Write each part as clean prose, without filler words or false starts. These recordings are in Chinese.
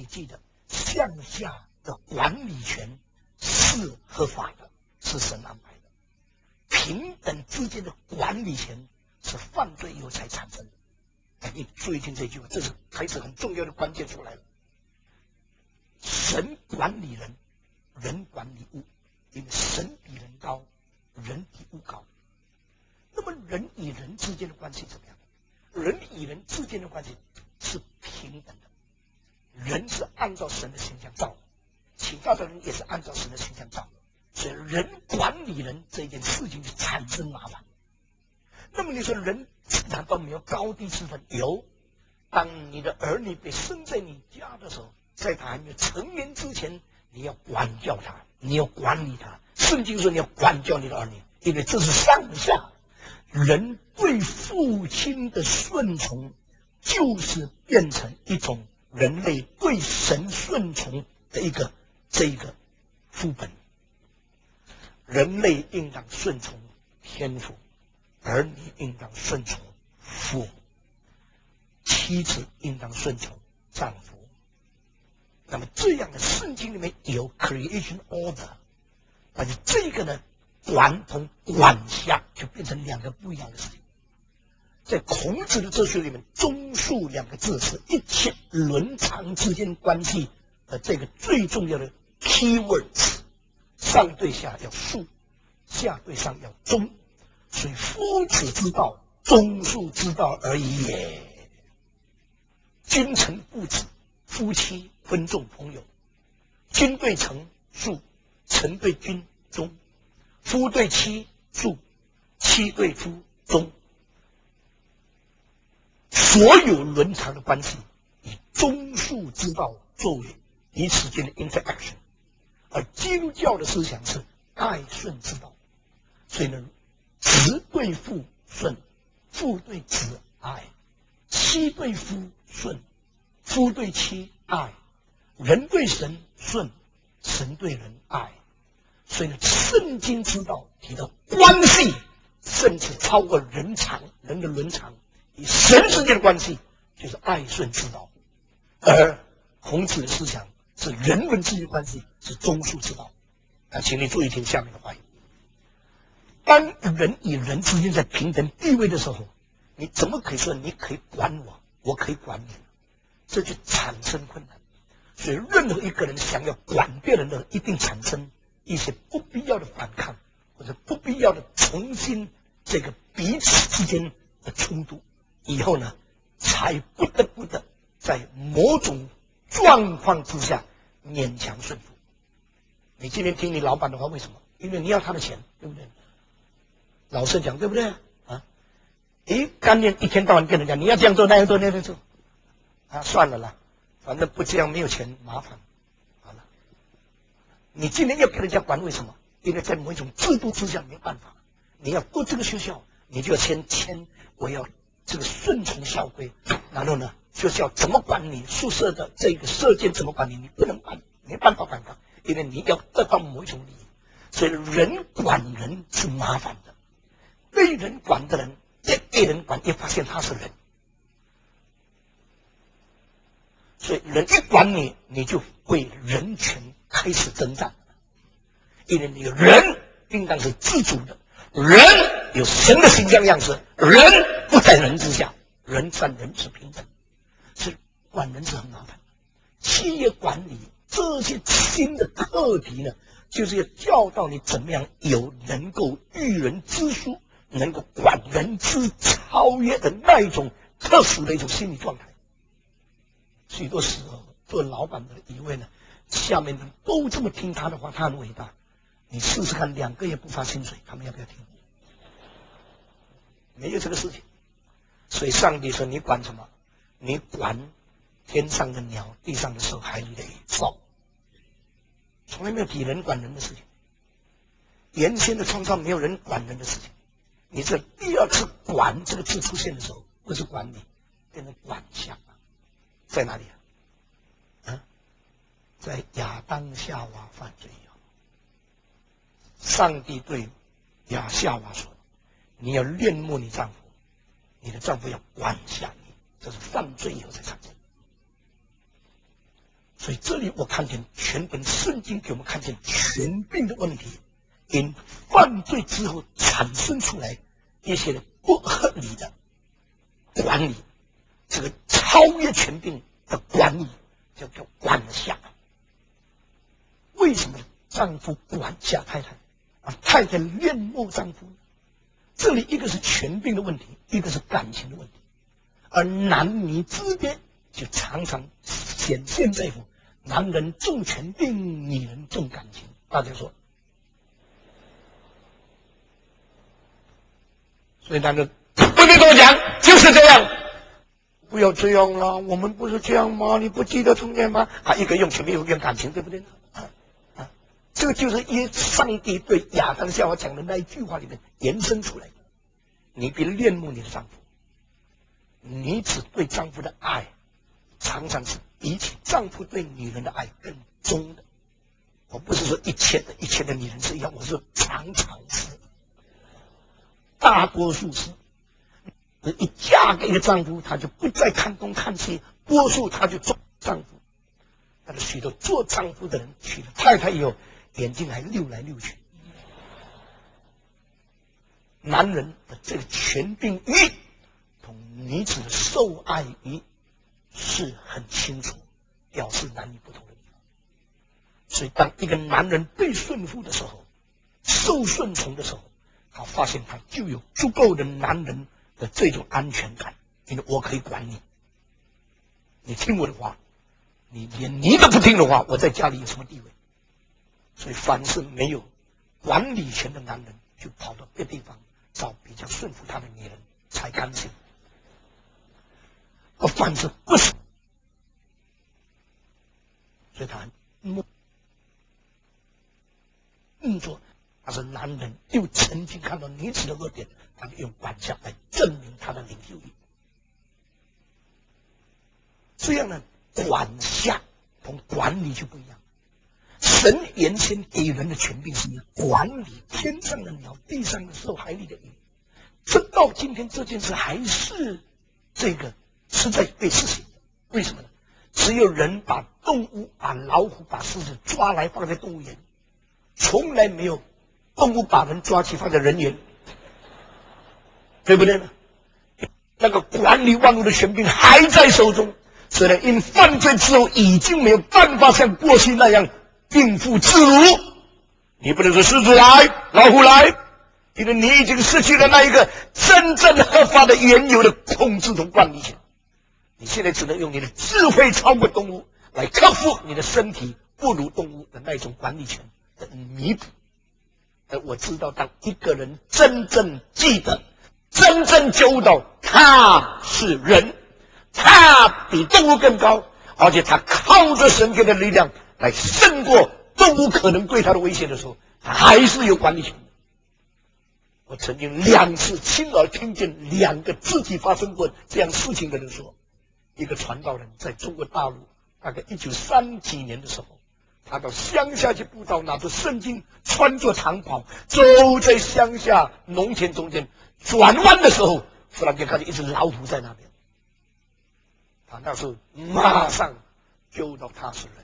你记得，向下的管理权是合法的，是神安排的。平等之间的管理权是犯罪以后才产生的。你注意听这句话，这是开始很重要的关键出来了。神管理人，人管理物，因为神比人高，人比物高。那么人与人之间的关系怎么样？人与人之间的关系是平等的，人是按照神的形象造的，启发的人也是按照神的形象造的，所以人管理人这件事情就产生麻烦。那么你说人难道没有高低之分？有。当你的儿女被生在你家的时候，在他还没有成年之前，你要管教他，你要管理他。圣经说你要管教你的儿女，因为这是上下人对父亲的顺从，就是变成一种人类对神顺从的这一个副本。人类应当顺从天父，儿女应当顺从父，妻子应当顺从丈夫。那么这样的圣经里面有 creation order， 但是这个呢，管同管辖就变成两个不一样的事情。在孔子的哲学里面，中恕两个字是一切伦常之间关系的这个最重要的 key words。上对下要恕，下对上要忠，所以夫子之道，忠恕之道而已也。君臣父子，夫妻尊重朋友，君对臣恕，臣对君忠，夫对妻恕，妻对夫忠。所有伦常的关系以忠恕之道作为彼此间的 interaction， 而基督教的思想是爱顺之道。所以呢，子对父顺，父对子爱，妻对夫顺，夫对妻爱，人对神顺，神对人爱。所以呢，圣经之道提到关系，甚至超过人的伦常，与神之间的关系就是爱顺之道。而孔子的思想是人伦之间的关系是忠恕之道。请你注意听下面的话语。当人与人之间在平等地位的时候，你怎么可以说你可以管我，我可以管你？这就产生困难。所以任何一个人想要管别人的，一定产生一些不必要的反抗，或者不必要的重新这个彼此之间的冲突，以后呢，才不得不的在某种状况之下勉强顺服。你今天听你老板的话，为什么？因为你要他的钱，对不对？老实讲，对不对啊？干练一天到晚跟人家你要这样做那样做那样做，算了啦，反正不这样没有钱麻烦。好了，你今天要跟人家管，为什么？因为在某一种制度之下没办法。你要读这个学校，你就要先签我要这个顺从校规，然后呢，学校怎么管你，宿舍的这个舍监怎么管你，你不能管，没办法反抗，因为你要得到某一种利益。所以人管人是麻烦的。被人管的人再被人管，也发现他是人。所以人一管你，你就为人权开始征战。因为你人应当是自主的，人有神的形象样式，人不在人之下，人占人是平等。所以管人是很麻烦。企业管理这些新的课题呢，就是要教导你怎么样有能够育人之书，能够管人之超越的那一种特殊的一种心理状态。许多时候做老板的一位呢，下面人都这么听他的话，他很伟大。你试试看，2个月不发薪水，他们要不要听？没有这个事情。所以上帝说你管什么？你管天上的鸟，地上的兽，海里的兽，从来没有提人管人的事情。原先的创造没有人管人的事情。你这第二次管这个字出现的时候，不是管理，变成管辖。在哪里啊？在亚当夏娃犯罪以后，上帝对夏娃说：“你要恋慕你丈夫，你的丈夫要管辖你。”这是犯罪以后才产生。 所以这里我看见全本圣经给我们看见权柄的问题，因犯罪之后产生出来一些不合理的管理，这个超越权柄的管理叫管辖。为什么丈夫管辖太太，而太太恋慕丈夫呢？这里一个是权柄的问题，一个是感情的问题，而男女之间就常常显现在乎男人重权柄，女人重感情。大家说，所以男人不必多讲，就是这样。不要这样啦，我们不是这样吗？你不记得从前吗？一个用权柄，一个用感情，对不对呢？这个就是以上帝对亚当夏娃讲的那一句话里面延伸出来的。你别恋慕你的丈夫，女子对丈夫的爱常常是比起丈夫对女人的爱更重的。我不是说一切的女人是一样，我是常常是，大多数是。一嫁给一个丈夫，她就不再看东看西，多数她就做丈夫。但是许多做丈夫的人娶了太太以后，眼睛还溜来溜去。男人的这个权柄欲同女子的受爱欲是很清楚，表示男女不同的地方。所以当一个男人被顺服的时候，受顺从的时候，他发现他就有足够的男人的这种安全感，因为我可以管你，你听我的话，你连你都不听的话，我在家里有什么地位？所以凡是没有管理权的男人，就跑到别地方找比较顺服他的女人才干净。而凡是不是，所以他作，他是男人又曾经看到女子的弱点，他就用管辖来证明他的领袖力。这样呢，管辖同管理就不一样。神原先给人的权柄是管理天上的鸟、地上的兽、海里的鱼，直到今天这件事还是是在被实行。为什么呢？只有人把动物、把老虎、把狮子抓来放在动物园，从来没有动物把人抓去放在人园，对不对呢？那个管理万物的权柄还在手中，虽然因犯罪之后已经没有办法像过去那样应付自如。你不能说狮子来，老虎来，因为你已经失去了那一个真正合法的原有的控制同管理权。你现在只能用你的智慧超过动物来克服你的身体不如动物的那种管理权的弥补。而我知道，当一个人真正记得、真正觉悟到他是人，他比动物更高，而且他靠着神给的力量来胜过动物可能对他的威胁的时候，他还是有管理权的。我曾经2次亲耳听见2个自己发生过这样事情的人说，一个传道人在中国大陆大概1930几年的时候，他到乡下去布道，拿着圣经，穿着长袍，走在乡下农田中间，转弯的时候，忽然间看见一只老虎在那边。他那时候马上就到他是人。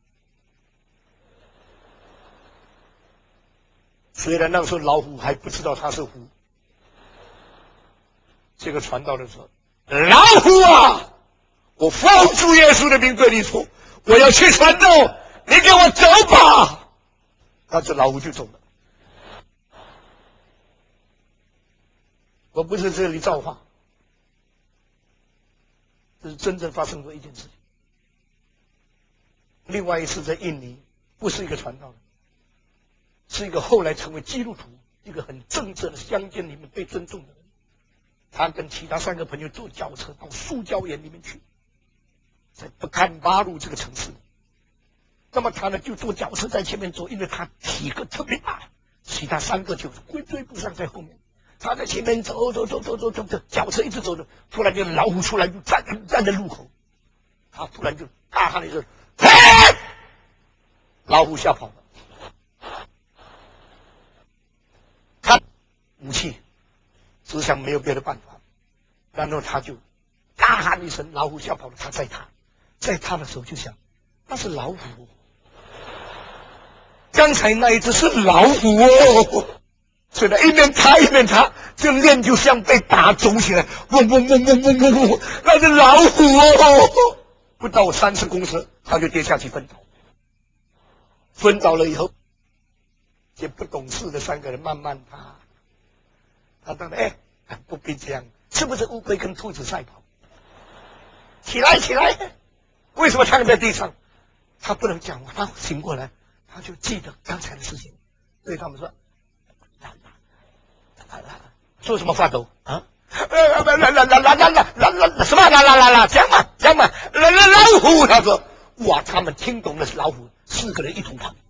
虽然那时候老虎还不知道他是虎，这个传道人说：“老虎啊，我奉主耶稣的名对你说，我要去传道，你给我走吧。”那只老虎就走了。我不是这里造话，这是真正发生过一件事情。另外一次在印尼，不是一个传道人，是一个后来成为基督徒、一个很正直的乡间里面被尊重的人。他跟其他3个朋友坐轿车到塑胶园里面去，在不堪巴鲁这个城市。那么他呢就坐轿车在前面走，因为他体格特别大，其他3个就追不上在后面。他在前面走，轿车一直走着，突然间老虎出来就站在路口，他突然就大喊了一声：“嘿！”老虎吓跑了。他武器只想没有别的办法，然后他就大喊一声，老虎吓跑了。他在他的时候就想， 那是老虎。刚才那一只是老虎哦，所以呢，一面擦，这脸就像被打肿起来，嗡嗡嗡嗡嗡嗡嗡，那是老虎哦。不到30公尺，它就跌下去昏倒。昏倒了以后，这不懂事的3个人慢慢他当然不必这样，是不是乌龟跟兔子赛跑？起来！为什么躺在地上？他不能讲话，他醒过来，他就记得刚才的事情，对他们说：“说什么发抖啊？什么讲嘛，老虎！”他说：“哇！”他们听懂了是老虎，4个人一同跑，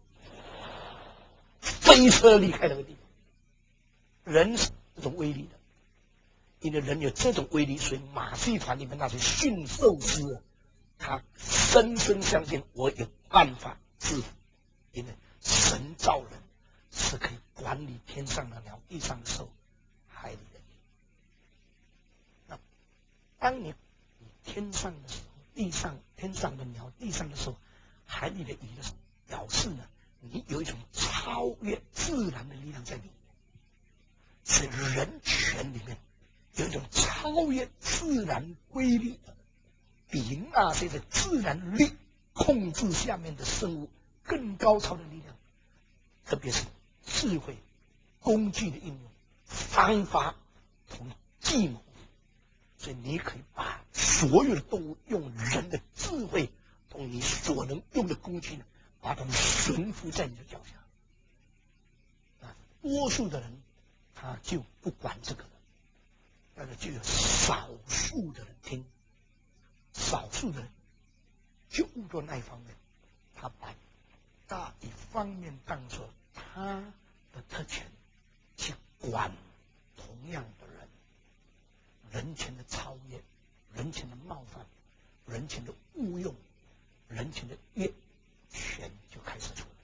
飞车离开那个地方。人是这种威力的，因为人有这种威力，所以马戏团里面那些驯兽师他深深相信我有办法制服，因为神造人是可以管理天上的鸟、地上的兽、海里的鱼。那当你天上的时候，天上的鸟、地上的兽、海里的鱼的时候，表示呢，你有一种超越自然的力量在里面。所以人权里面有一种超越自然规律的，比那些的自然力控制下面的生物更高超的力量，特别是智慧、工具的应用、方法同计谋。所以你可以把所有的动物用人的智慧同你所能用的工具呢，把它们驯服在你的脚下。多数的人他就不管这个了，但是就有少数的人听，少数的人就误做那一方面，他把大一方面当作他的特权去管同样的人，人权的超越，人权的冒犯，人权的误用，人权的越权就开始出来。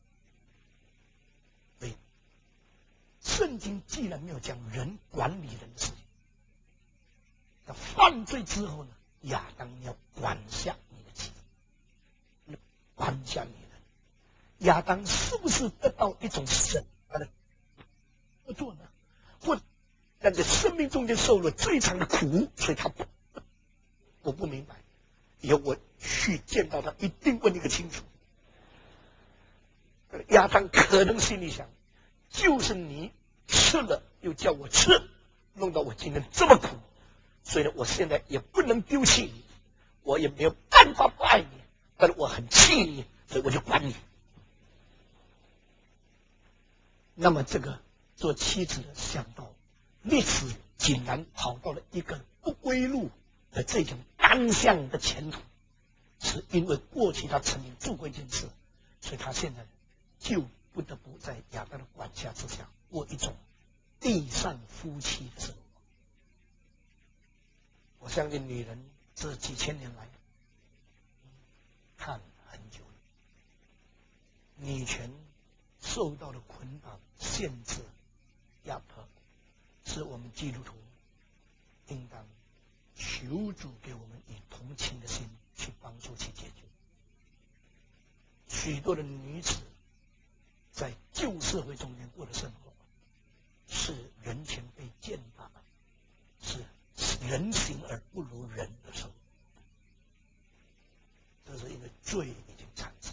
所以圣经既然没有讲人管理人的事情，那犯罪之后呢，亚当要管辖你的妻子，管辖你的亚当是不是得到一种神的合作呢？或在生命中间受了最长的苦，所以他我不明白。以后我去见到他，一定问一个清楚。亚当可能心里想，就是你吃了又叫我吃，弄到我今天这么苦，所以呢，我现在也不能丢弃你，我也没有办法不爱你，但是我很气你，所以我就管你。那么这个做妻子的想到历史竟然跑到了一个不归路的这种单向的前途，是因为过去他曾经做过一件事，所以他现在就不得不在亚当的管辖之下过一种地上夫妻的生活。我相信女人这几千年来看很久了，女权受到的捆绑、限制、压迫，是我们基督徒应当求主给我们以同情的心去帮助、去解决。许多的女子在旧社会中间过的生活，是人权被践踏，是人行而不如人的生活。这是因为罪已经产生，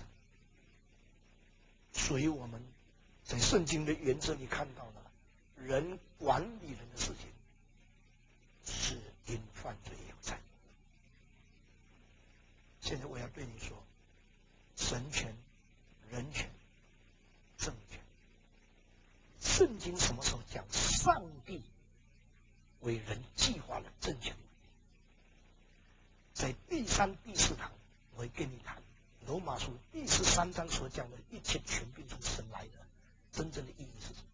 所以我们在圣经的原则里看到了，人管理人的事情是因犯罪有产。现在我要对你说，神权、人权、政权，圣经什么时候讲上帝为人计划了政权？在第3、第4堂我会跟你谈罗马书第13章所讲的一切权柄从神来的真正的意义是什么？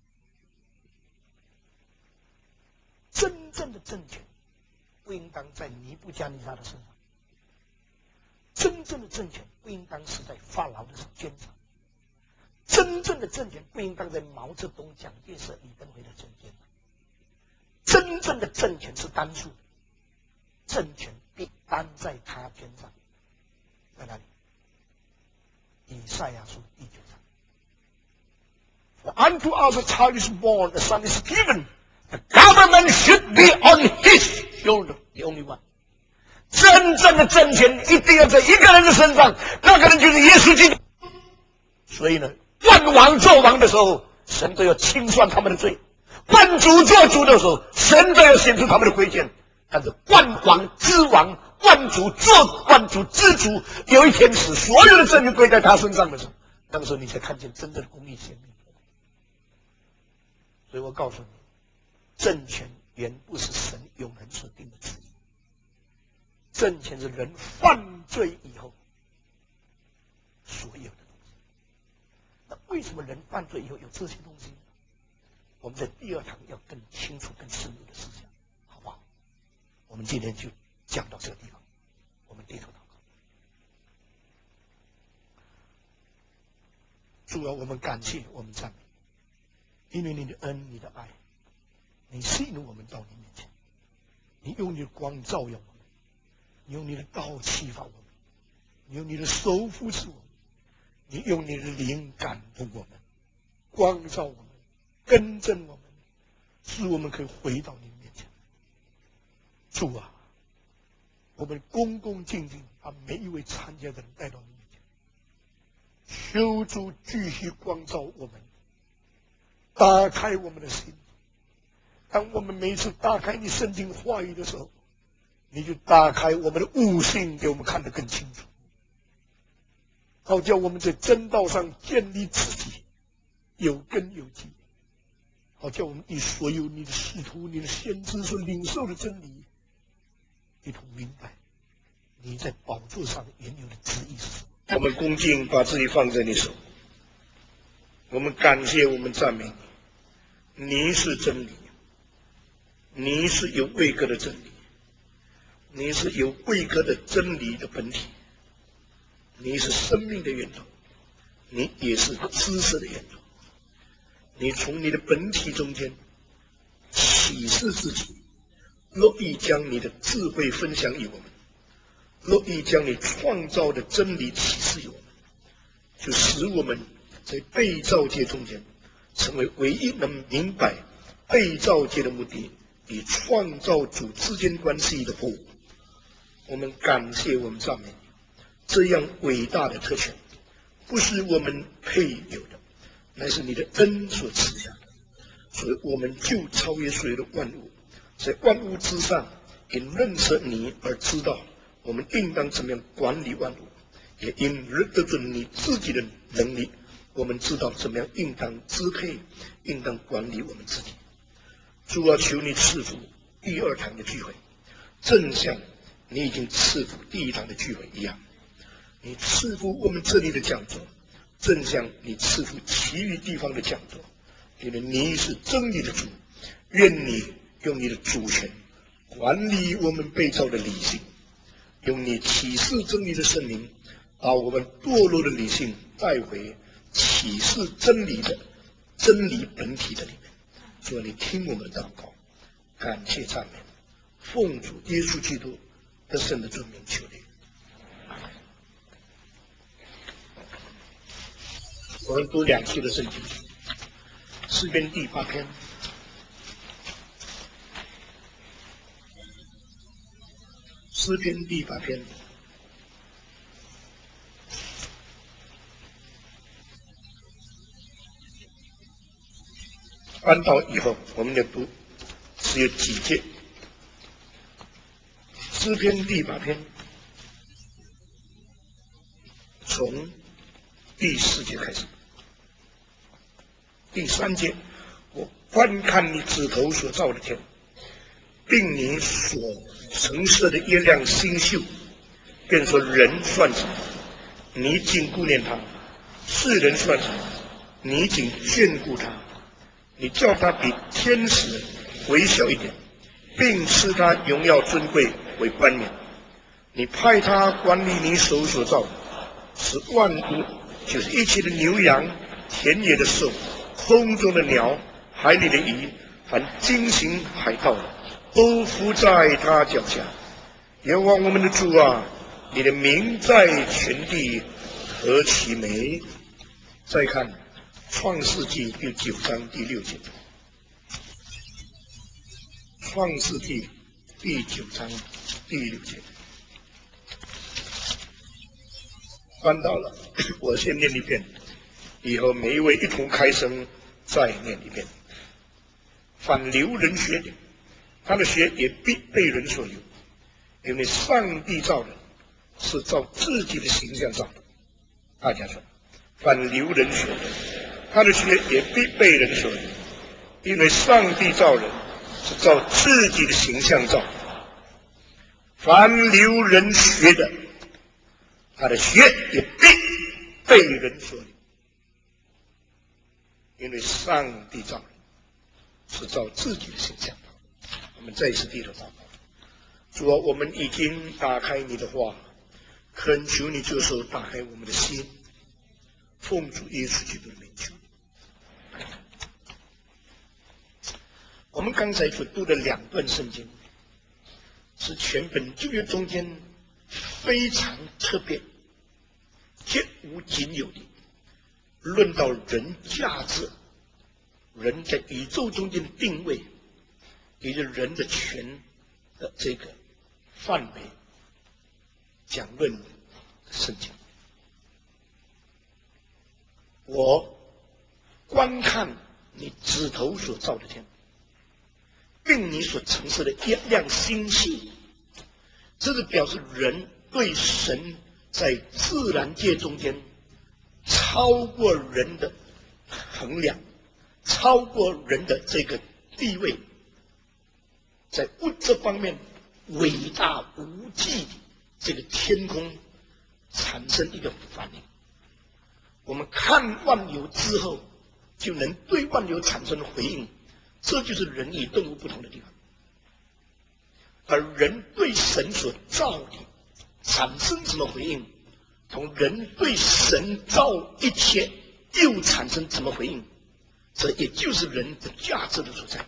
真正的政权不应当在尼布加尼撒的身上，真正的政权不应当是在法老的肩上，真正的政权不应当在毛泽东、蒋介石、李登辉的肩上。真正的政权是单数的，政权必担在他肩上，在哪里？ 以赛亚书第9章。For unto us a child is born, a son is given, the government should be on his shoulder, the only one. 真正的政权一定要在一个人的身上，那个人就是耶稣基督。所以呢，万王做王的时候，神都要清算他们的罪；万主做主的时候，神都要显出他们的贵贱。但是万王之王、万主做万主之主，有一天使所有的政权归在他身上的时候，那个时候你才看见真正的公义显明。所以我告诉你，政权原不是神永恒所定的旨意，政权是人犯罪以后所有的东西。那为什么人犯罪以后有这些东西？我们在第2堂要更清楚、更深入的思想，好不好？我们今天就讲到这个地方，我们低头祷告。主啊，我们感谢，我们赞美，因为你的恩、你的爱，你吸引我们到你面前，你用你的光照耀我们，你用你的道启发我们，你用你的手扶持我们，你用你的灵感动我们，光照我们，更正我们，使我们可以回到你面前。主啊，我们恭恭敬敬把每一位参加的人带到你面前，求主继续光照我们，打开我们的心。当我们每次打开你圣经话语的时候，你就打开我们的悟性，给我们看得更清楚，好叫我们在真道上建立自己，有根有基，好叫我们以所有你的使徒、你的先知所领受的真理，一同明白你在宝座上原有的旨意是什么。我们恭敬把自己放在你手，我们感谢，我们赞美你，你是真理，你是有位格的真理，你是有位格的真理的本体，你是生命的源头，你也是知识的源头。你从你的本体中间启示自己，乐意将你的智慧分享给我们，乐意将你创造的真理启示给我们，就使我们在被造界中间成为唯一能明白被造界的目的与创造主之间关系的货物。我们感谢，我们赞美你，这样伟大的特权不是我们配有的，乃是你的恩所赐下的。所以我们就超越所有的万物，在万物之上因认识你而知道我们应当怎么样管理万物，也因得准你自己的能力，我们知道怎么样应当支配，应当管理我们自己。主啊，求你赐福第2堂的聚会，正像你已经赐福第1堂的聚会一样，你赐福我们这里的讲座，正像你赐福其余地方的讲座，因为你是真理的主。愿你用你的主权管理我们被造的理性，用你启示真理的圣灵，把我们堕落的理性带回启示真理的真理本体的里面。主啊，你听我们的祷告，感谢赞美，奉主耶稣基督得胜的尊名求你。我们读2处的圣经，诗篇第8篇，诗篇第8篇翻到以后，我们要读只有几节。诗篇第8篇从第4节开始，第3节，我观看你指头所造的天，并你所陈设的月亮星宿，便说人算什么？你仅顾念他；世人算什么？你仅眷顾他。你叫他比天使微小一点，并赐他荣耀尊贵为冠冕。你派他管理你手所造的，使万物，就是一切的牛羊、田野的兽、空中的鸟、海里的鱼，凡经行海道的，都伏在他脚下。耶和华我们的主啊，你的名在全地何其美！再看创世纪第9章第6节，创世纪第9章第6节，翻到了，我先念一遍，以后每一位一同开声再念一遍。凡流人血的，他的血也必被人所流，因为上帝造人是照自己的形象造的。大家说，凡流人血的，他的血也必被人所流，因为上帝造人是照自己的形象造的。凡流人血的，他的血也必被人所流，因为上帝造人是照自己的形象造的。我们再一次低头祷告。主啊，我们已经打开你的话，恳求你这时候打开我们的心，奉主耶稣基督的名求。我们刚才所读的2段圣经，是全本旧约中间非常特别、绝无仅有的，论到人价值、人在宇宙中间的定位，以及人的权的这个范围讲论的圣经。我观看你指头所造的天，并你所陈设的一亮星系，这是表示人对神在自然界中间超过人的衡量，超过人的这个地位，在物质方面伟大无际的这个天空产生一个反应。我们看万有之后，就能对万有产生回应，这就是人与动物不同的地方。而人对神所造的产生什么回应，同人对神造一切又产生什么回应，这也就是人的价值的所在。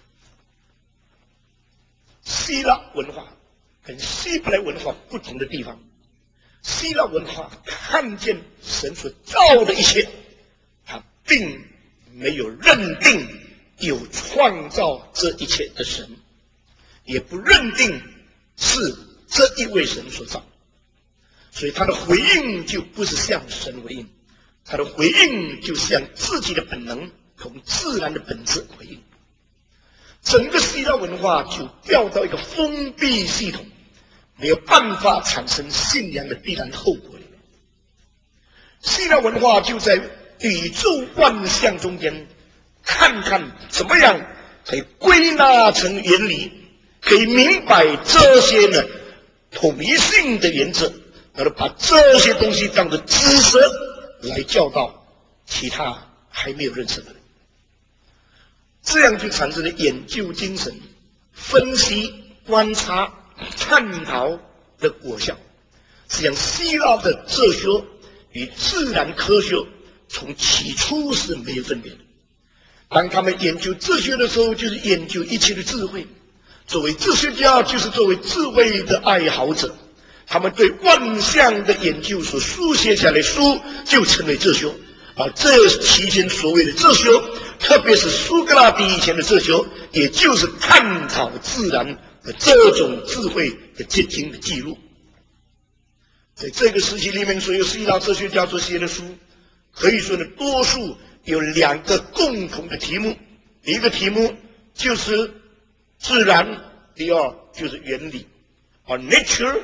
希腊文化跟希伯来文化不同的地方，希腊文化看见神所造的一切，他并没有认定有创造这一切的神，也不认定是这一位神所造，所以他的回应就不是向神回应，他的回应就向自己的本能同自然的本质回应。整个希腊文化就掉到一个封闭系统，没有办法产生信仰的必然后果里面。希腊文化就在宇宙万象中间，看看怎么样可以归纳成原理，可以明白这些呢统一性的原则，然后把这些东西当作知识来教导其他还没有认识的人。这样就产生了研究精神、分析、观察、探讨的果效。实际上，希腊的哲学与自然科学从起初是没有分别的。当他们研究哲学的时候，就是研究一切的智慧。作为哲学家，就是作为智慧的爱好者，他们对万象的研究所书写下来的书，就称为哲学。而这期间所谓的哲学，特别是苏格拉底以前的哲学，也就是探讨自然的这种智慧的结晶的记录。在这个时期里面，所有希腊哲学家所写的书，可以说呢，多数有2个共同的题目。一个题目就是自然，第二就是原理，而 nature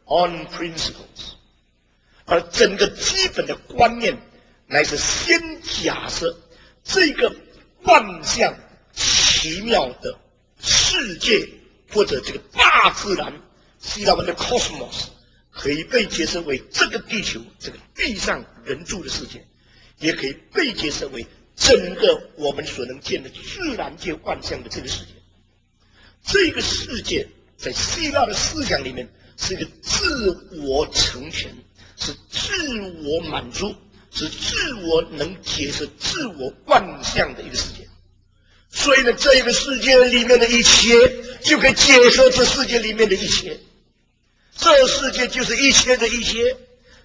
on principles。而整个基本的观念乃是先假设这个万象奇妙的世界，或者这个大自然，希腊文的 cosmos， 可以被解释为这个地球，这个地上人住的世界，也可以被解释为整个我们所能见的自然界万象的这个世界。这个世界在希腊的思想里面是一个自我成全，是自我满足，是自我能解释自我万象的一个世界。所以呢，这个世界里面的一切就可以解释这世界里面的一切，这世界就是一切的一切，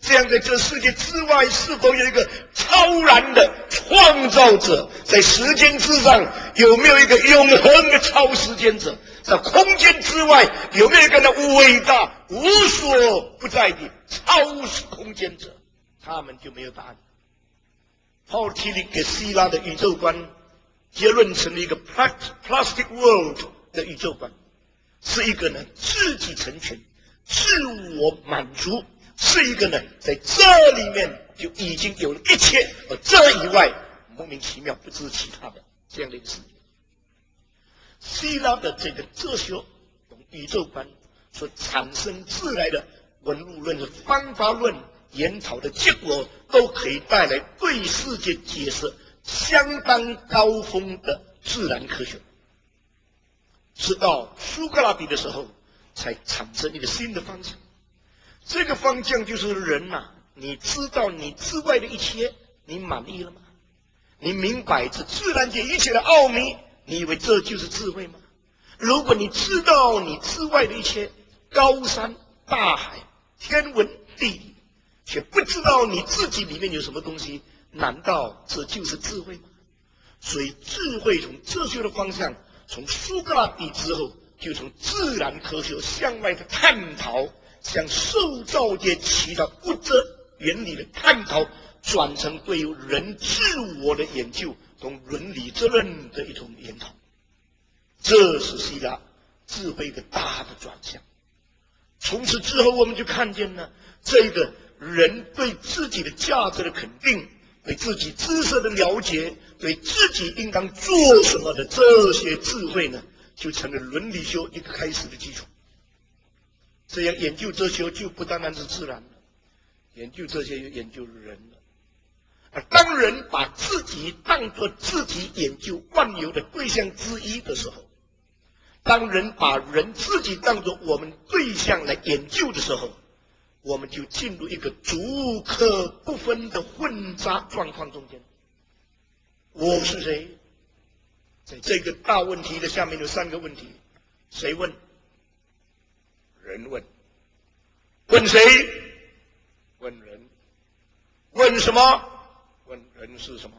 这样在这世界之外，是否有一个超然的创造者？在时间之上，有没有一个永恒的超时间者？在空间之外，有没有一个那伟大无所不在的超时空间者？他们就没有答案。泡提里给希腊的宇宙观结论成了一个 plastic world 的宇宙观，是一个呢自己成全、自我满足，是一个呢在这里面就已经有了一切，而这以外莫名其妙不知其他的这样的一个世界。希腊的这个哲学用宇宙观所产生自来的文路论和方法论研讨的结果，都可以带来对世界解释相当高峰的自然科学。直到苏格拉底的时候，才产生一个新的方向。这个方向就是人啊，你知道你之外的一切，你满意了吗？你明白这自然界一切的奥秘，你以为这就是智慧吗？如果你知道你之外的一切，高山、大海、天文、地理，却不知道你自己里面有什么东西，难道这就是智慧吗？所以智慧从哲学的方向，从苏格拉底之后，就从自然科学向外的探讨，向受造界其他物质原理的探讨，转成对于人自我的研究同伦理责任的一种研讨。这是希腊智慧一个大的转向。从此之后，我们就看见了这个人对自己的价值的肯定，对自己知识的了解，对自己应当做什么的这些智慧呢，就成了伦理学一个开始的基础。这样研究哲学就不单单是自然了，研究这些研究人了。而当人把自己当作自己研究万有的对象之一的时候，当人把人自己当作我们对象来研究的时候，我们就进入一个逐可不分的混杂状况中间。我是谁？在这个大问题的下面有三个问题，谁问？人问。问谁？问人。问什么？问人是什么？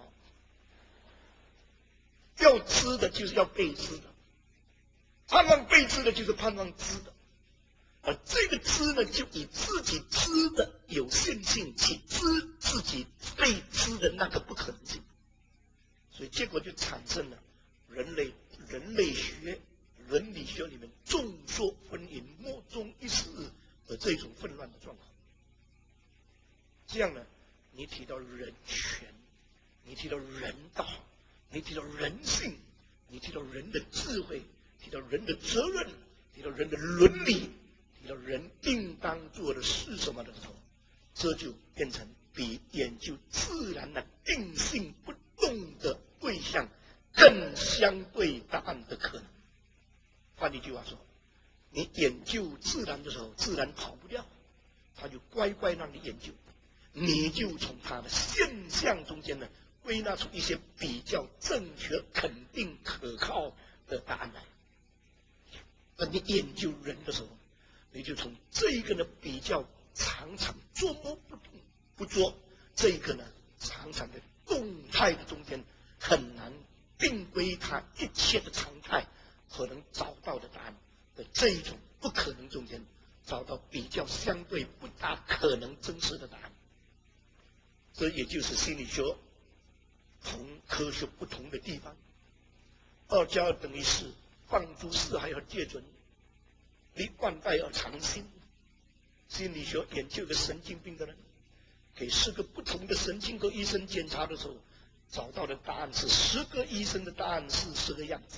要知的就是要被知的，盼望被知的就是盼望知的，而这个知呢，就以自己知的有限性去知自己被知的那个不可能性，所以结果就产生了人类学、伦理学里面众说纷纭、莫衷一是的这种混乱的状况。这样呢，你提到人权，你提到人道，你提到人性，你提到人的智慧，提到人的责任，提到人的伦理，提到人应当做的是什么的时候，这就变成比研究自然的定性不动的对象更相对答案的可能。换一句话说，你研究自然的时候，自然跑不掉，他就乖乖让你研究，你就从它的现象中间呢归纳出一些比较正确、肯定、可靠的答案来。而你研究人的时候，你就从这一个呢比较常常捉摸不动不捉，这一个呢常常的动态的中间，很难定归它一切的常态可能找到的答案的这一种不可能中间，找到比较相对不大可能真实的答案。这也就是心理学同科学不同的地方。2加2等于4，放诸四海而皆准，离万代而常新。心理学研究一个神经病的人，给10个不同的神经科医生检查的时候，找到的答案是10个医生的答案是10个样子。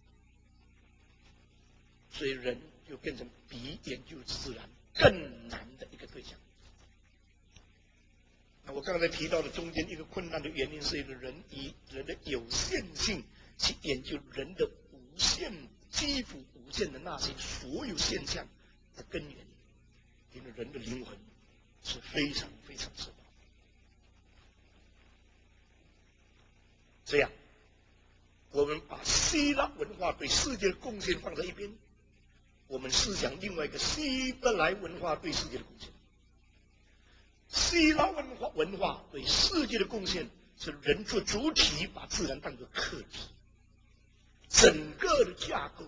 所以人就变成比研究自然更难的一个对象。我刚才提到的中间一个困难的原因，是一个人以人的有限性去研究人的无限、几乎无限的那些所有现象的根源，因为人的灵魂是非常非常深。这样，我们把希腊文化对世界的贡献放在一边，我们思想另外一个希伯来文化对世界的贡献。 希腊文化对世界的贡献是人做主体，把自然当作客体，整个的架构，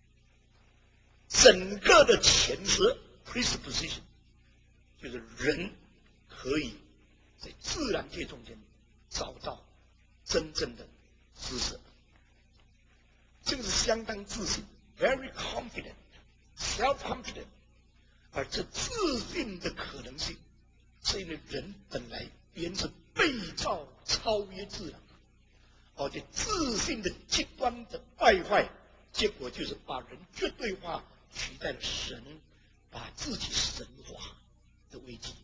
整个的前设 presupposition 就是人可以在自然界中间找到真正的知识，这个是相当自信 ，very confident, self-confident， 而这自信的可能性，是因为人本来原是被造超越自然，而且自信的极端的败坏，结果就是把人绝对化，取代了神，把自己神化的危机。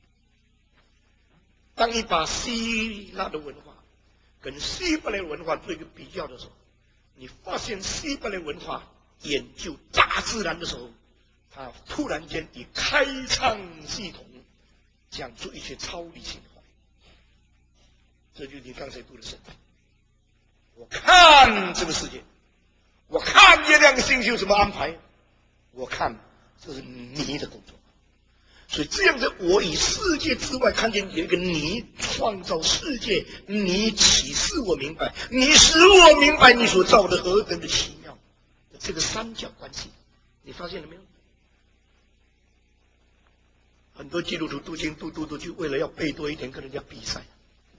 当你把希腊的文化跟希伯来文化做一个比较的时候，你发现希伯来文化研究大自然的时候，他突然间以开创系统讲出一些超理性的话。这就是你刚才读的圣经。我看这个世界，我看月亮星球怎么安排，我看这是你的工作。所以这样子，我以世界之外看见有一个你创造世界，你启示我明白，你使我明白你所造的何等的奇妙。这个三角关系，你发现了没有？很多基督徒读经读就为了要背多一点，跟人家比赛。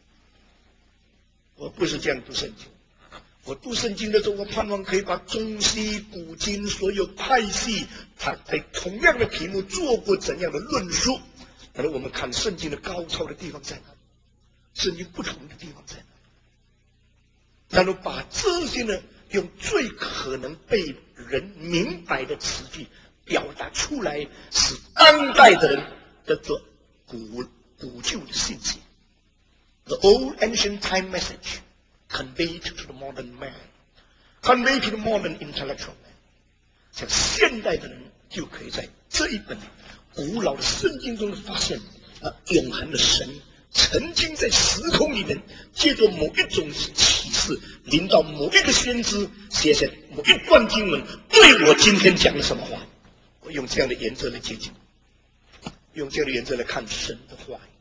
我不是这样读圣经。我读圣经的时候，我盼望可以把中西古今所有派系，他在同样的题目做过怎样的论述，而我们看圣经的高超的地方在哪里，圣经不同的地方在哪里，然后把这些呢用最可能被人明白的词句表达出来，使当代的人得到古旧的信息。The old ancient time message conveyed to the modern man, conveyed to the modern intellectual man。像现代的人就可以在这一本古老的圣经中发现，永恒的神曾经在时空里面借着某一种启示，临到某一个先知，写下某一段经文，对我今天讲了什么话。我用这样的原则来接近，用这样的原则来看神的话语。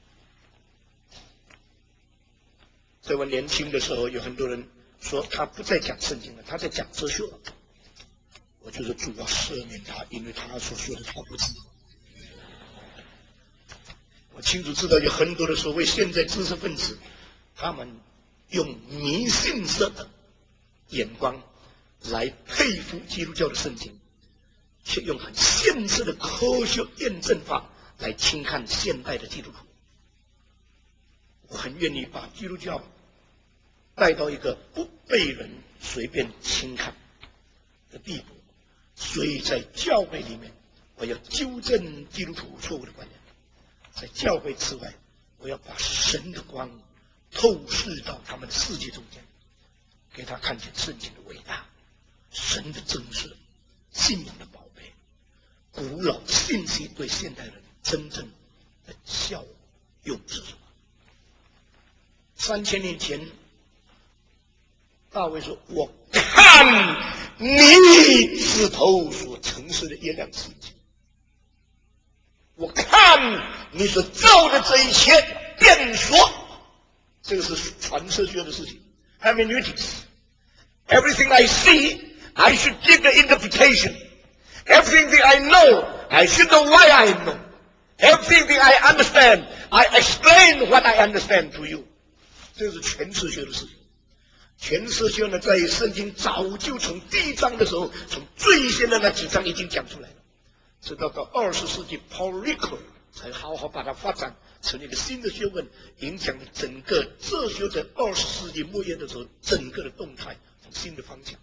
在我年轻的时候，有很多人说他不再讲圣经了，他在讲哲学了。我就是主要赦免他，因为他所说的他不知道。我清楚知道有很多的所谓现在知识分子，他们用迷信式的眼光来佩服基督教的圣经，却用很现实的科学验证法来轻看现代的基督徒。我很愿意把基督教带到一个不被人随便轻看的地步，所以在教会里面，我要纠正基督徒错误的观念；在教会之外，我要把神的光透视到他们的世界中间，给他看见圣经的伟大，神的真实，信仰的宝贝，古老信息对现代人真正的效用是什么？3000年前，大卫说：“我看你指头所城市的月亮世界，我看你所造的这一切变说。”这个是传哲学的事情。Hermeneutics. Everything I see, I should give the interpretation. Everything that I know, I should know why I know. Everything that I understand, I explain what I understand to you. 这是全哲学的事情。全哲学呢，在圣经早就从第1章的时候，从最先的那几章已经讲出来了，直到20世纪 Paul Ricoeur 才好好把它发展成一个新的学问，影响了整个哲学在20世纪末叶的时候整个的动态，从新的方向。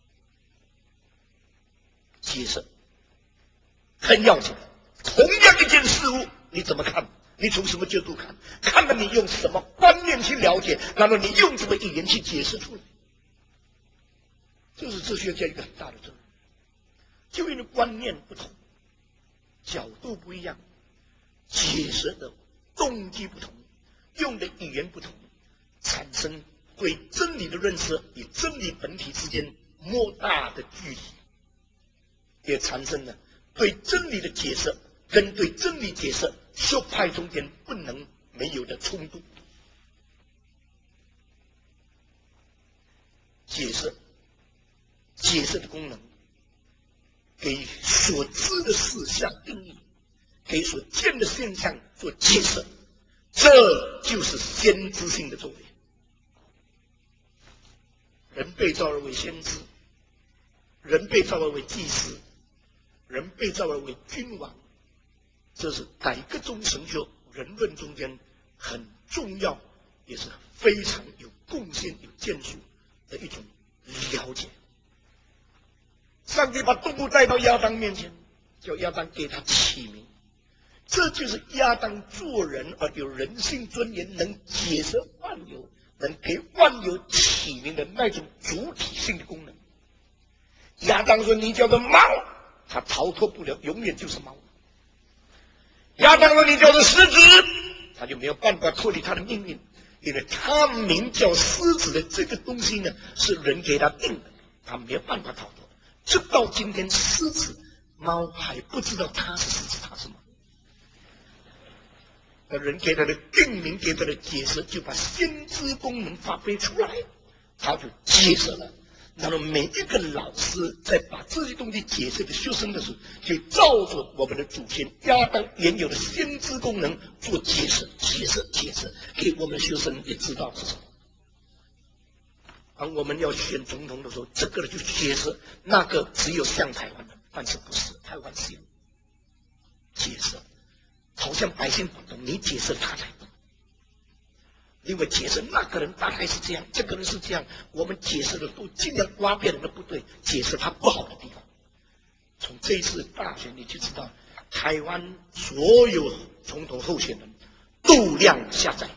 解释很要紧，同样一件事物，你怎么看？你从什么角度看？看了你用什么观念去了解，然后你用什么语言去解释出来，这是哲学家一个很大的责任。就因为观念不同，角度不一样，解释的动机不同，用的语言不同，产生对真理的认识与真理本体之间莫大的距离，也产生了对真理的解释跟对真理解释学派中间不能没有的冲突。解释的功能，给所知的事项定义，给所见的现象做解释，这就是先知性的作为。人被造而为先知，人被造而为祭司，人被造而为君王，这是改革中神学人论中间很重要，也是非常有贡献、有建树的一种了解。上帝把动物带到亚当面前，叫亚当给他起名，这就是亚当做人而有人性尊严，能解释万有，能给万有起名的那种主体性的功能。亚当说你叫做猫，他逃脱不了，永远就是猫。亚当说你叫做狮子，他就没有办法脱离他的命运，因为他名叫狮子的这个东西呢，是人给他定的，他没有办法逃脱。直到今天，狮子、猫还不知道他是狮子，他是猫。那人给他的定名，给他的解释，就把先知功能发挥出来，他就解释了。那么每一个老师在把这些东西解释给学生的时候，就照着我们的祖先亚当原有的先知功能做解释，给我们学生也知道是什么。当我们要选总统的时候，这个就解释，那个只有像台湾的，但是不是台湾是有解释，好像百姓不懂，你解释他才懂。因为解释那个人大概是这样，这个人是这样，我们解释的都尽量挖别人的不对，解释他不好的地方。从这一次大选你就知道，台湾所有总统候选人度量下载，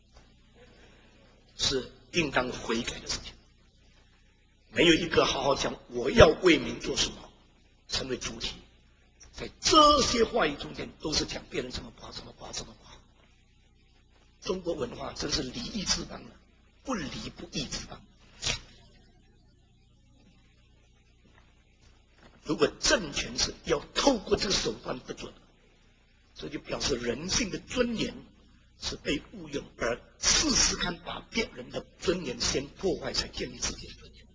是应当悔改的事情。没有一个好好讲我要为民做什么成为主体，在这些话语中间都是讲别人怎么不好，怎么不好，怎么不好。中国文化真是礼义之邦了，不礼不义之邦。如果政权是要透过这个手段不准，这就表示人性的尊严是被误用，而试试看把别人的尊严先破坏，才建立自己的尊严。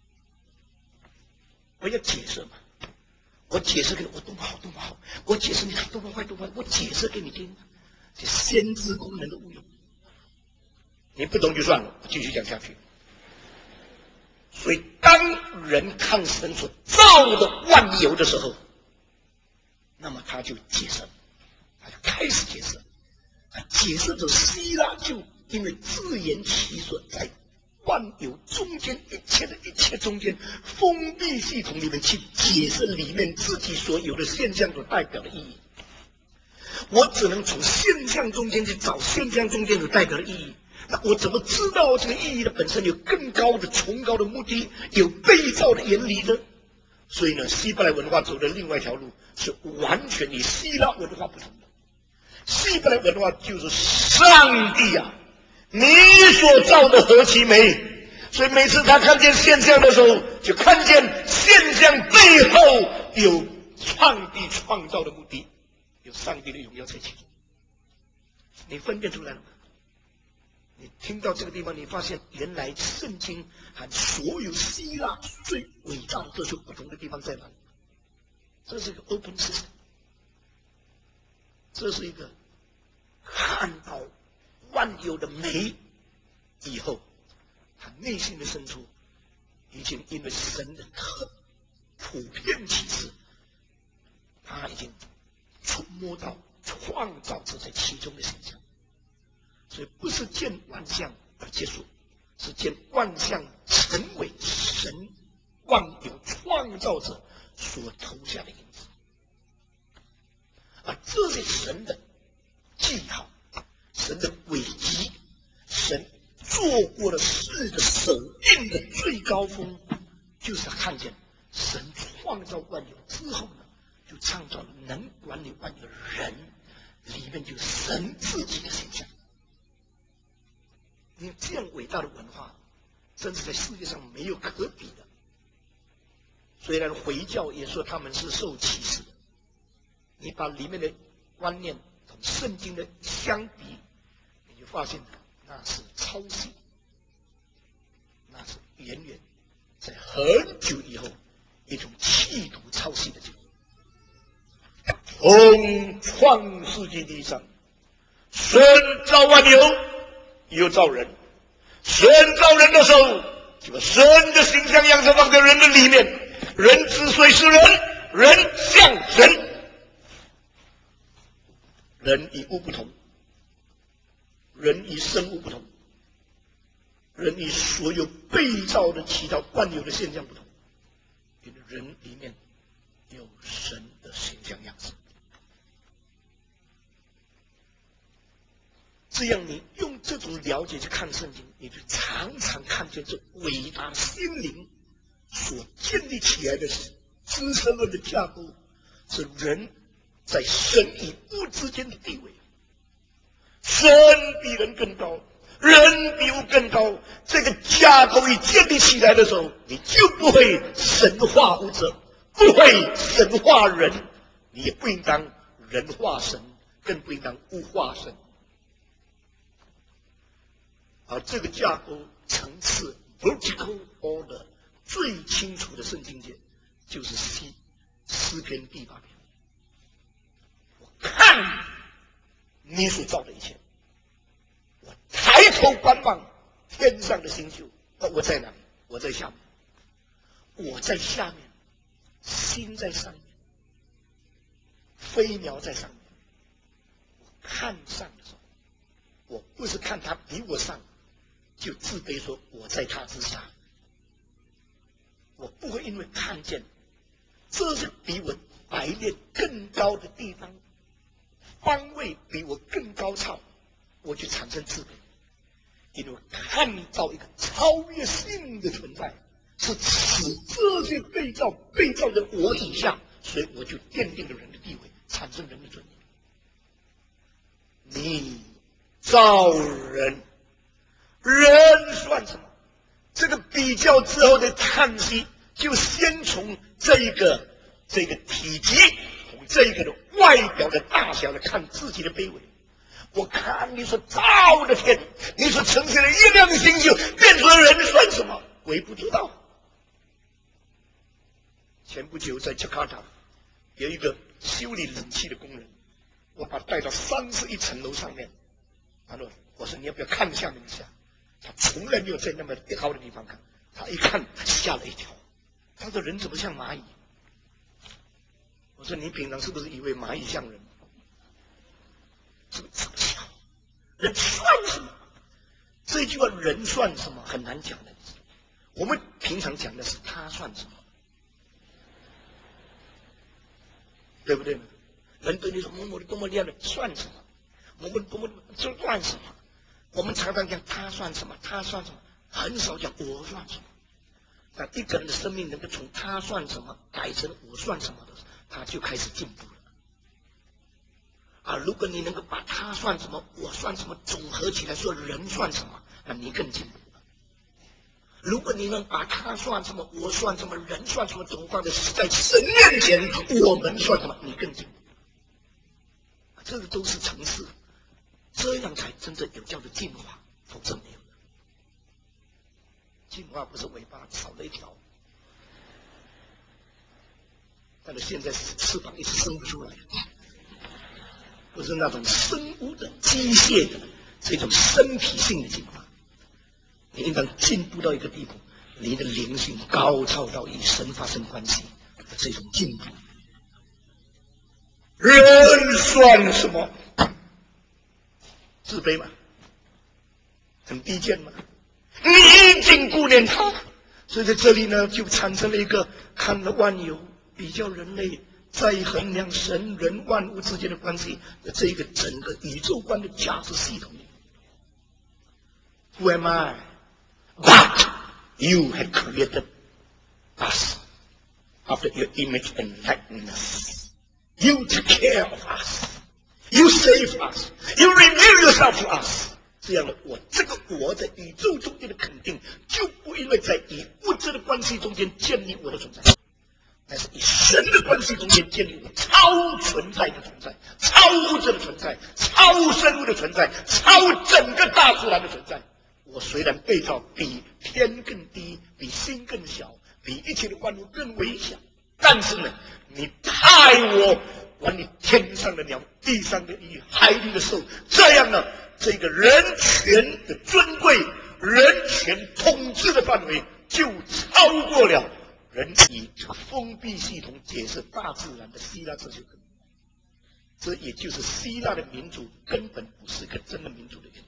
我要解释嘛，我解释给你，我多么好多么好，我解释你看多么坏多么坏，我解释给你听，这先知功能的误用。你不懂就算了，我继续讲下去。所以当人看神所造的万有的时候，那么他就解释，他就开始解释。他解释的希腊就因为自言其所，在万有中间一切中间封闭系统里面去解释里面自己所有的现象所代表的意义。我只能从现象中间去找现象中间所代表的意义。那我怎么知道这个意义的本身有更高的崇高的目的，有被造的原理呢？所以呢，希伯来文化走的另外一条路是完全与希腊文化不同的。希伯来文化就是上帝啊，你所造的何其美！所以每次他看见现象的时候，就看见现象背后有上帝创造的目的，有上帝的荣耀在其中。你分辨出来了吗？你听到这个地方，你发现原来圣经和所有希腊最伟大的哲学不同的地方在哪里？这是一个 open system， 这是一个看到万有的美以后，他内心的深处已经因为神的普遍启示，他已经触摸到创造者在其中的形象。所以不是见万象而结束，是见万象成为神万有创造者所投下的影子。而这些神的记号，神的轨迹，神做过的事的手印的最高峰，就是看见神创造万有之后呢，就创造了能管理万有的人，里面就神自己的形象。你这样伟大的文化，真是在世界上没有可比的。虽然回教也说他们是受歧视的， 你把里面的观念同圣经的相比，你就发现那是抄袭，那是远远在很久以后一种企图抄袭的结果。从创世纪第一章，神造万有，又造人。神造人的时候，就把神的形象样式放在人的里面。人之所以是人，人像神。人与物不同，人与生物不同，人与所有被造的其他万有的现象不同，因为人里面有神的形象样式。这样你用这种了解去看圣经，你就常常看见这伟大心灵所建立起来的支撑论的架构，是人在神与物之间的地位。神比人更高，人比物更高。这个架构一建立起来的时候，你就不会神化物者，不会神化人，你也不应当人化神，更不应当物化神。而这个架构层次 vertical order 最清楚的圣经节，就是诗篇第8篇。我看你所造的一切，我抬头观望天上的星宿，我在哪里？我在下面，我在下面，星在上面，飞鸟在上面。我看上的时候，我不是看他比我上就自卑说我在他之下，我不会因为看见这是比我排列更高的地方，方位比我更高超，我就产生自卑。因为我看到一个超越性的存在，是使这些被造的我以下，所以我就奠定了人的地位，产生人的尊严。你造人，人算什么？这个比较之后的叹息，就先从这个体积，从这个的外表的大小来看自己的卑微。我看你所造的天，你所呈现的月亮星宿，变成人算什么？微不足道。前不久在加卡塔有一个修理冷气的工人，我把他带到31层楼上面，我说你要不要看下面一下？他从来没有在那么高的地方看，他一看吓了一跳。他说人怎么像蚂蚁？我说你平常是不是以为蚂蚁像人？这么小，人算什么？这句话人算什么很难讲的。我们平常讲的是他算什么，对不对呢？人对你说某某的多么厉害的算什么？某某多么这算什么？我们常常讲他算什么，他算什么，很少讲我算什么。那一个人的生命能够从他算什么改成我算什么的时候，他就开始进步了。如果你能够把他算什么我算什么总合起来说人算什么，那你更进步了。如果你能把他算什么我算什么人算什么总放在神面前我们算什么，你更进步。这个都是层次，这样才真正有叫做进化，否则没有。进化不是尾巴少了一条，但是现在翅膀一直生不出来，不是那种生物的机械的这种身体性的进化。你应当进步到一个地步，你的灵性高超到与神发生关系的这种进步。人算什么？自卑吗？很低贱吗？你已经顾念他，所以在这里呢，就产生了一个看了万有，比较人类在衡量神人万物之间的关系的这一个整个宇宙观的价值系统里。Who am I? But you had created us after your image and likeness. You take care of us. You save us. You reveal yourself to us. 这样的这个我在宇宙中间的肯定，就不因为在与物质的关系中间建立我的存在， 乃是以神的关系中间建立了超存在的存在，超物质的存在，超生物的存在，超整个大自然的存在。我虽然被造比天更低，比心更小，比一切的万物更微小，但是呢，你爱我，管你天上的鸟，地上的鱼，海里的兽，这样呢，这个人权的尊贵，人权统治的范围就超过了人以这个封闭系统解释大自然的希腊哲学根本。这也就是希腊的民主根本不是个真的民主的原因。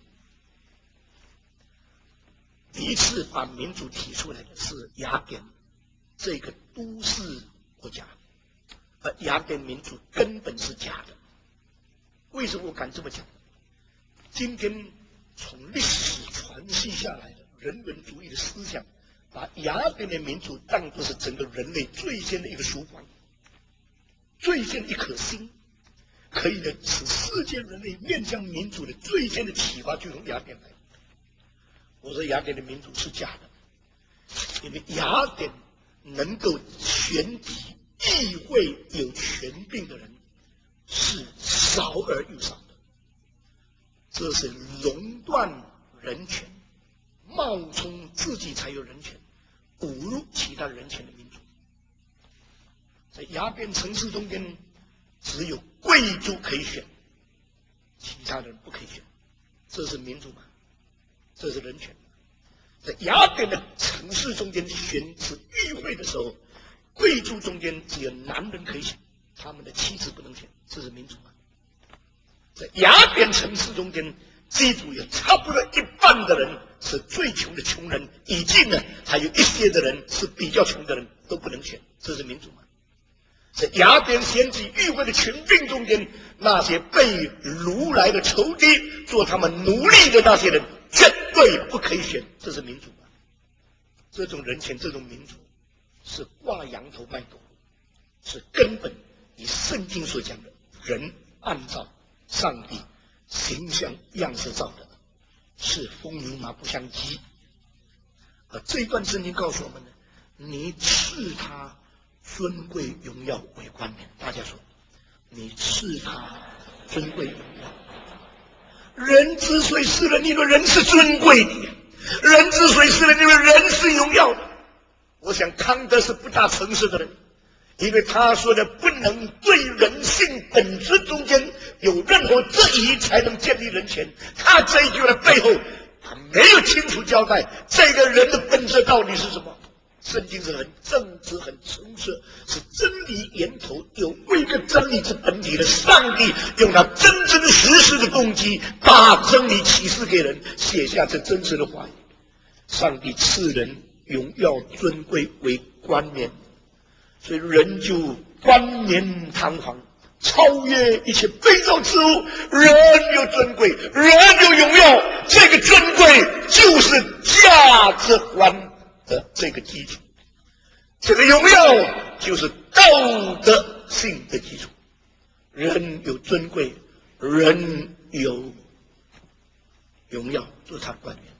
第一次把民主提出来的是雅典这个都市国家，而雅典民主根本是假的。为什么我敢这么讲？今天从历史传系下来的人文主义的思想，把雅典的民主当作是整个人类最先的一个曙光，最先的一颗星，可以呢使世界人类面向民主的最先的启发就从雅典来。我说雅典的民主是假的，因为雅典能够选举议会有权柄的人是少而又少的，这是垄断人权，冒充自己才有人权，侮辱其他人权的民主。在雅典城市中间，只有贵族可以选，其他人不可以选，这是民主吗？这是人权。在雅典的城市中间选举议会的时候，贵族中间只有男人可以选，他们的妻子不能选，这是民主吗？在雅典城市中间，记住有差不多一半的人是最穷的穷人，以及呢还有一些的人是比较穷的人都不能选，这是民主吗？在雅典选举议会的权柄中间，那些被掳来的仇敌做他们奴隶的那些人绝对不可以选，这是民主吗？这种人权，这种民主是挂羊头卖狗肉，是根本以圣经所讲的人按照上帝形象样式造的，是风牛马不相及。而这一段圣经告诉我们呢，你赐他尊贵荣耀为冠冕。大家说，你赐他尊贵荣耀。人之所以是人，因为人是尊贵的；人之所以是人，因为人是荣耀的。我想康德是不大诚实的人，因为他说的不能对人性本质中间有任何质疑才能建立人权。他这一句话的背后，他没有清楚交代这个人的本质到底是什么。圣经是很正直、很诚实，是真理源头，有为个真理之本体的上帝，用他真真实实的动机，把真理启示给人，写下这真实的话语。上帝赐人荣耀尊贵为冠冕，所以人就冠冕堂皇，超越一切被造之物。人有尊贵，人有荣耀，这个尊贵就是价值观的这个基础，这个荣耀就是道德性的基础。人有尊贵，人有荣耀，这是他的观念。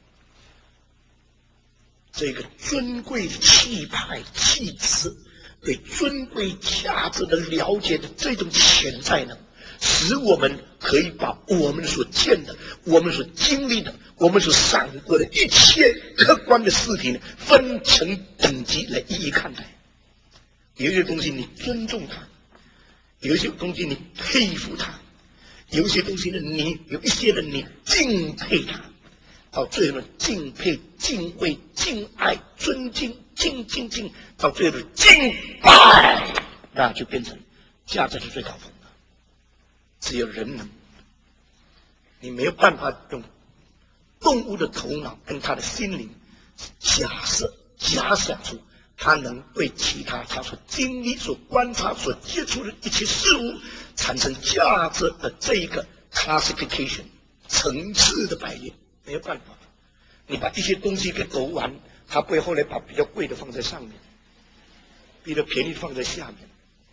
这个尊贵的气派、气质，对尊贵价值的了解的这种潜在呢，使我们可以把我们所见的、我们所经历的、我们所闪过的一切客观的事情分成等级来一一看待。有一些东西你尊重它，有一些东西你佩服它，有一些东西呢，你有一些人你敬佩它，到最后呢，敬佩、敬畏、敬爱、尊敬、敬，到最后的敬拜，那就变成价值的最高峰了。只有人能，你没有办法用动物的头脑跟他的心灵假想出他能对其他他所经历、所观察、所接触的一切事物产生价值的这一个 classification 层次的排列，没有办法。你把一些东西给狗玩，他不会后来把比较贵的放在上面，比较便宜放在下面。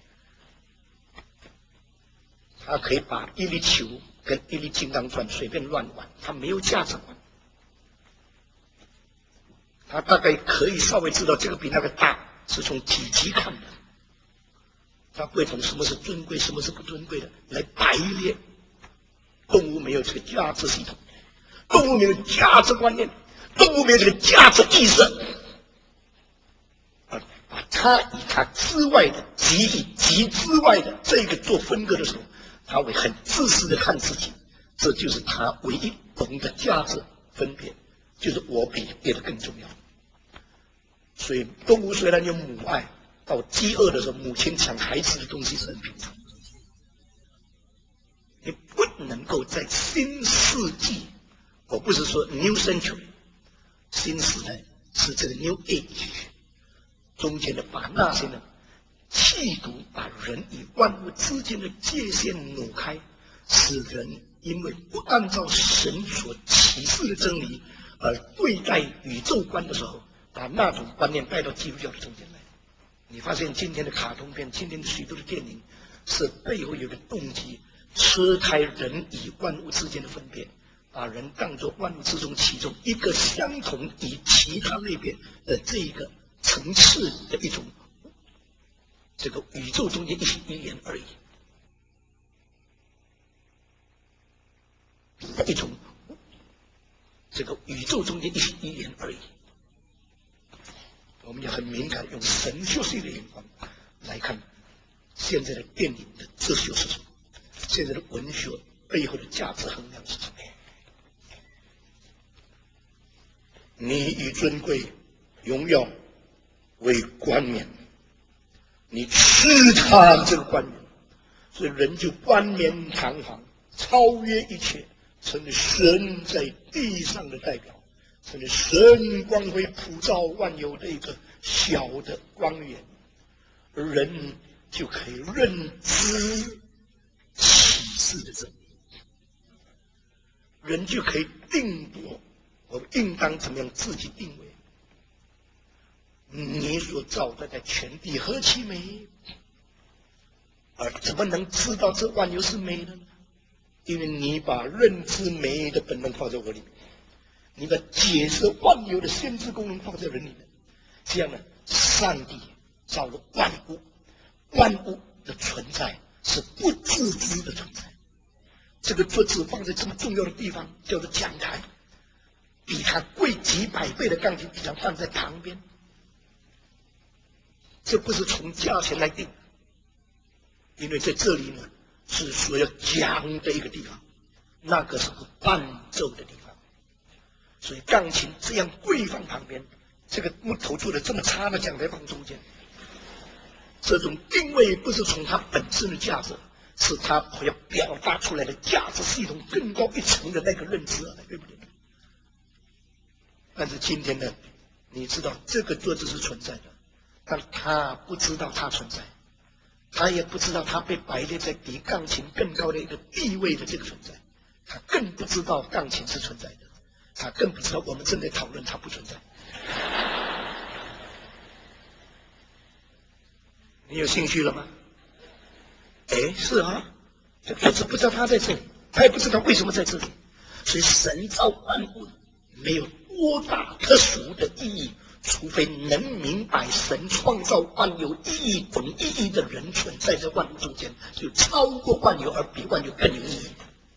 他可以把一粒球跟一粒金刚钻随便乱玩，他没有价值观。他大概可以稍微知道这个比那个大，是从体积看的。 他会从什么是尊贵，什么是不尊贵的来排列。动物没有这个价值系统，动物没有价值观念，动物没有这个价值意识，把它以它之外的己以己之外的这个做分割的时候，他会很自私的看自己，这就是他唯一懂的价值分别，就是我比别的更重要。所以动物虽然有母爱，到饥饿的时候，母亲抢孩子的东西是很平常。你不能够在新世纪，我不是说 New Century， 新时代是这个 New Age 中间的，把那些呢企图把人与万物之间的界限挪开，使人因为不按照神所启示的真理而对待宇宙观的时候，把那种观念带到基督教的中间来。你发现今天的卡通片，今天的许多的电影，是背后有个动机，撕开人与万物之间的分别，把人当作万物之中其中一个相同与其他类别的这一个层次的一种这个宇宙中间一言而已，一种这个宇宙中间一言而已。我们也很敏感，用神学性的眼光来看现在的电影的哲学是什么，现在的文学背后的价值衡量是什么。你以尊贵、荣耀为冠冕，你吃他这个冠冕，所以人就冠冕堂皇，超越一切，成了神在地上的代表，成了神光辉普照万有的一个小的光源，而人就可以认知启示的真理，人就可以定夺我应当怎么样自己定位。你所造的在全地何其美，而怎么能知道这万有是美的呢？因为你把认知美的本能放在我里面，你把解释万有的先知功能放在人里面，这样呢，上帝造了万物，万物的存在是不自知的存在。这个桌子放在这么重要的地方，叫做讲台，比它贵几百倍的钢琴笔上放在旁边，这不是从价钱来定，因为在这里呢是所要讲的一个地方，那个是个伴奏的地方，所以钢琴这样贵放旁边，这个木头做的这么差的讲台放中间，这种定位不是从它本身的价值，是它要表达出来的价值系统更高一层的那个认知而来，对不对？但是今天呢，你知道这个桌子是存在的，但他不知道它存在，他也不知道他被摆列在比钢琴更高的一个地位的这个存在，他更不知道钢琴是存在的，他更不知道我们正在讨论它不存在。你有兴趣了吗？哎，是啊，这桌子不知道他在这里，他也不知道为什么在这里，所以神造万物没有多大特殊的意义，除非能明白神创造万有意义懂意义的人存在在万物中间，就超过万有而比万有更有意义。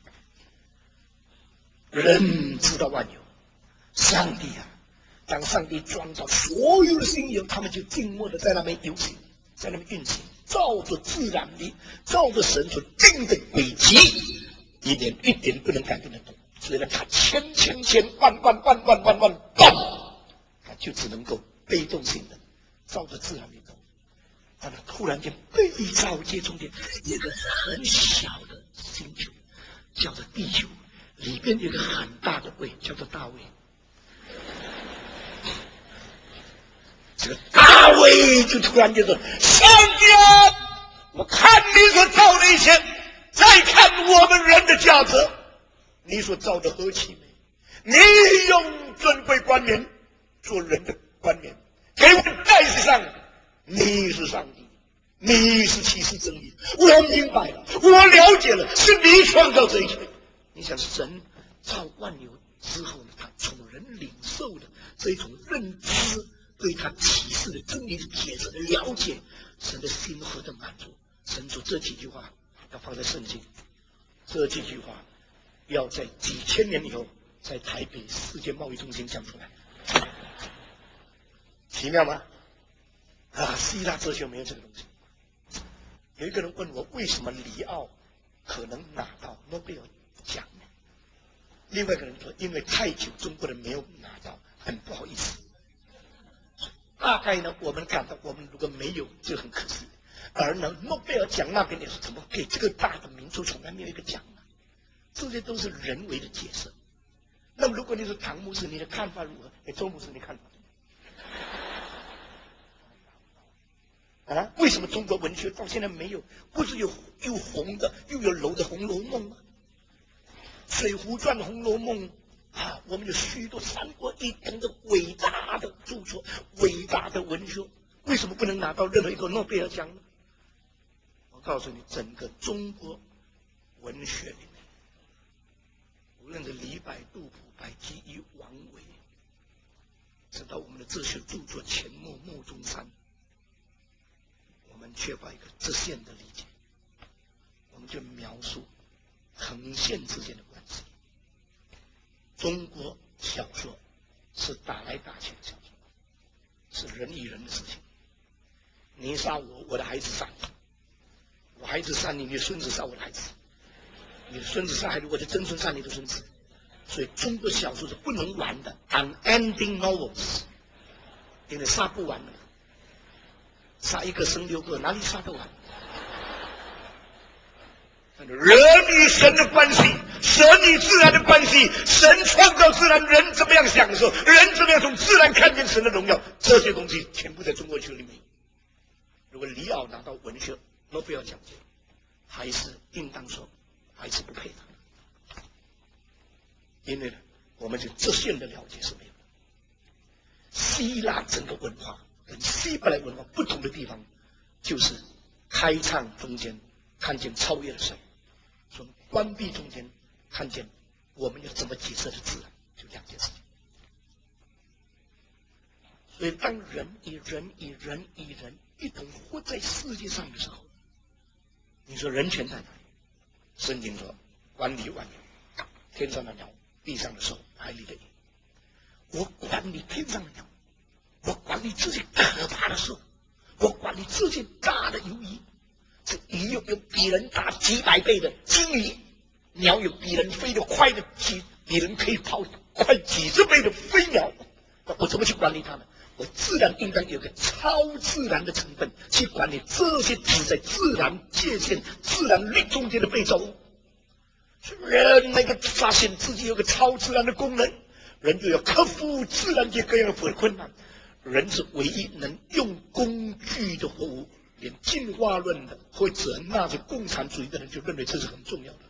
人知道万有，上帝啊，当上帝创造所有的星有，他们就静默的在那边游行，在那边运行，照着自然力，照着神所定的轨迹，一点不能改变得动。所以呢，他千万万，他就只能够被动性的照着自然力动。但他突然间被造界中间有一个很小的星球，叫做地球，里边有一个很大的胃，叫做大胃。这个大卫就突然就说：“上帝啊，我看你所造的一切，再看我们人的价值，你所造的何其美！你用尊贵冠冕做人的冠冕，给我戴上。你是上帝，你是启示真理。我明白了，我了解了，是你创造这一切。你想，神造万有之后呢，他从人领受的这种认知。”对他启示的真理的解释的了解，神的心何等满足！ 神说这几句话要放在圣经，这几句话要在几千年以后在台北世界贸易中心讲出来，奇妙吗？希腊哲学没有这个东西。有一个人问我，为什么里奥可能拿到诺贝尔奖呢？另外一个人说，因为太久中国人没有拿到，很不好意思。大概呢，我们感到我们如果没有就很可惜。而呢，诺贝尔奖那边也是怎么给这个大的民族从来没有一个奖呢？这些都是人为的解释。那么如果你是唐牧师，你的看法如何？周牧师，你看法？为什么中国文学到现在没有？不是有红的又有楼的《红楼梦》吗？《水浒传》《红楼梦》我们有许多三国一等的伟大的著作、伟大的文学，为什么不能拿到任何一个诺贝尔奖呢？我告诉你，整个中国文学里面，无论是李白、杜甫、白居易、王维，直到我们的哲学著作钱穆、牟宗三，我们缺乏一个直线的理解，我们就描述横线之间的关系。中国小说是打来打去的小说，是人与人的事情。你杀我，我的孩子杀你；我孩子杀你，你的孙子杀我的孩子；你的孙子杀孩子，我的曾孙杀你的孙子。所以中国小说是不能完的 ，unending novels， 因为杀不完的。杀一个生6个，哪里杀得完？人与神的关系，神与自然的关系，神创造自然，人怎么样享受，人怎么样从自然看见神的荣耀，这些东西全部在中国学里面。如果里奥拿到文学诺贝尔奖金，还是应当说还是不配的，因为我们就直线的了解是没有的。希腊整个文化跟希伯来文化不同的地方，就是开唱中间看见超越的神，从关闭中间看见我们要怎么解释的自然，就两件事情。所以当人与人与人与人一同活在世界上的时候，你说人权在哪里？圣经说管理万有，天上的鸟，地上的兽，海里的鱼。我管理天上的鸟，我管理这些可怕的兽，我管理这些大的鱿鱼，这鱼有比人大几百倍的鲸鱼，鸟有比人飞得快的比人可以跑快几十倍的飞鸟，我怎么去管理它们？我自然应当有个超自然的成分去管理这些只在自然界限、自然律中间的被造物。人那个发现自己有个超自然的功能，人就要克服自然界各样的困难。人是唯一能用工具的活物，连进化论的或者纳粹共产主义的人就认为这是很重要的。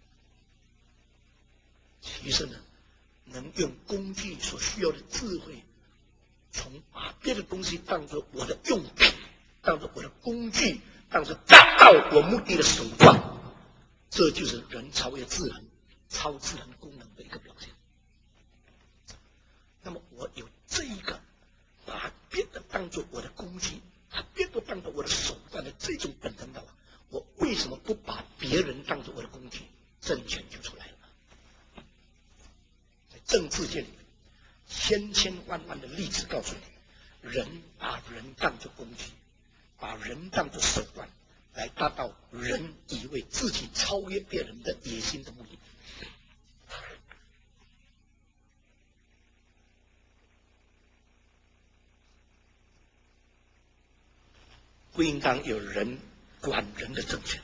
其实呢，能用工具所需要的智慧，从把别的东西当作我的用品，当作我的工具，当作达到我目的的手段，这就是人超越自然、超自然功能的一个表现。那么我有这一个把别的当作我的工具，把别的当作我的手段的这种本能的话，我为什么不把别人当作我的工具？政权就出来了。在政治界里面，千千万万的例子告诉你，人把人当作工具，把人当作手段，来达到人以为自己超越别人的野心的目的。不应当有人管人的政权，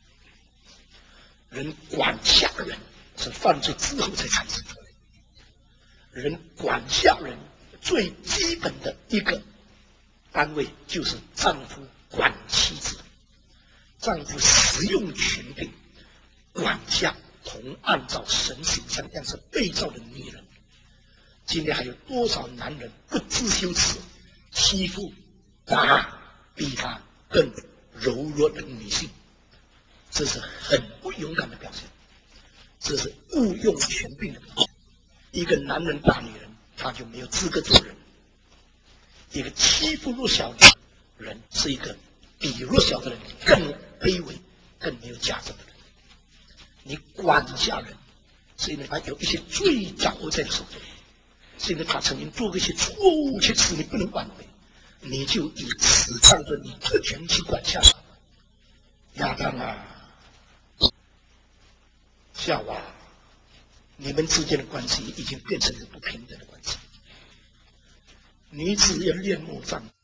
人管下人是犯罪之后才产生出来的。人管下人最基本的一个单位就是丈夫管妻子，丈夫使用权柄管辖同按照神形象样式被造的女人。今天还有多少男人不知羞耻，欺负比他更柔弱的女性？这是很不勇敢的表现，这是误用权柄的表现。一个男人打女人，他就没有资格做人。一个欺负弱小的人，是一个比弱小的人卑微、更没有价值的人。你管家人，是因为他有一些罪掌握在手中，是因为他曾经做过一些错误且使你不能挽回，你就以此当作你特权去管辖他。亚当啊，夏娃，你们之间的关系已经变成了不平等的关系。女子要恋慕丈夫，